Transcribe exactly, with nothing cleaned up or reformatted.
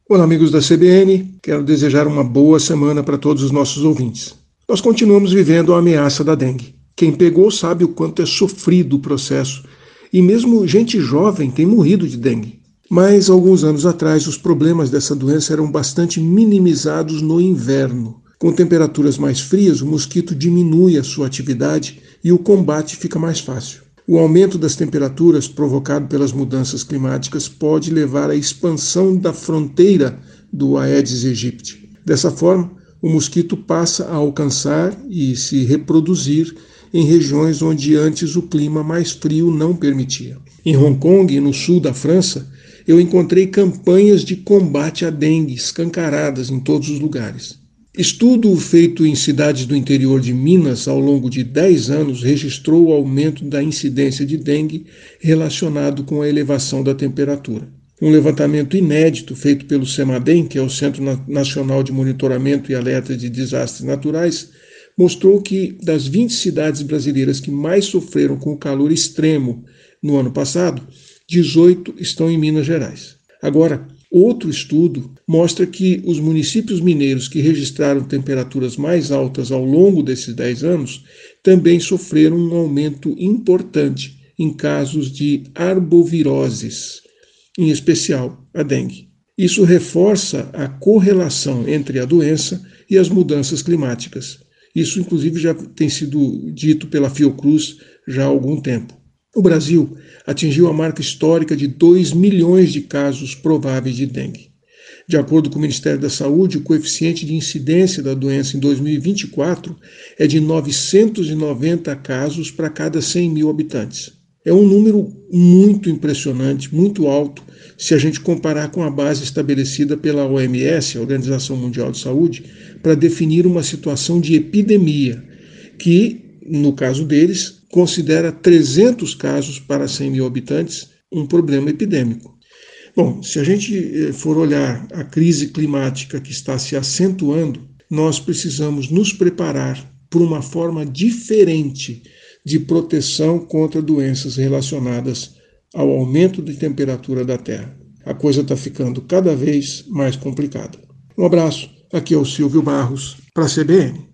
Olá, amigos da C B N. Quero desejar uma boa semana para todos os nossos ouvintes. Nós continuamos vivendo a ameaça da dengue. Quem pegou sabe o quanto é sofrido o processo e mesmo gente jovem tem morrido de dengue. Mas, alguns anos atrás, os problemas dessa doença eram bastante minimizados no inverno. Com temperaturas mais frias, o mosquito diminui a sua atividade e o combate fica mais fácil. O aumento das temperaturas provocado pelas mudanças climáticas pode levar à expansão da fronteira do Aedes aegypti. Dessa forma, o mosquito passa a alcançar e se reproduzir em regiões onde antes o clima mais frio não permitia. Em Hong Kong e no sul da França, eu encontrei campanhas de combate à dengue escancaradas em todos os lugares. Estudo feito em cidades do interior de Minas ao longo de dez anos registrou o aumento da incidência de dengue relacionado com a elevação da temperatura. Um levantamento inédito feito pelo CEMADEM, que é o Centro Nacional de Monitoramento e Alerta de Desastres Naturais, mostrou que das vinte cidades brasileiras que mais sofreram com o calor extremo no ano passado, dezoito estão em Minas Gerais. Agora, outro estudo mostra que os municípios mineiros que registraram temperaturas mais altas ao longo desses dez anos também sofreram um aumento importante em casos de arboviroses, em especial a dengue. Isso reforça a correlação entre a doença e as mudanças climáticas. Isso, inclusive, já tem sido dito pela Fiocruz já há algum tempo. O Brasil atingiu a marca histórica de dois milhões de casos prováveis de dengue. De acordo com o Ministério da Saúde, o coeficiente de incidência da doença em dois mil e vinte e quatro é de novecentos e noventa casos para cada cem mil habitantes. É um número muito impressionante, muito alto, se a gente comparar com a base estabelecida pela O M S, a Organização Mundial de Saúde, para definir uma situação de epidemia, que, no caso deles, considera trezentos casos para cem mil habitantes um problema epidêmico. Bom, se a gente for olhar a crise climática que está se acentuando, nós precisamos nos preparar por uma forma diferente de proteção contra doenças relacionadas ao aumento de temperatura da Terra. A coisa está ficando cada vez mais complicada. Um abraço, aqui é o Silvio Barros, para a C B N.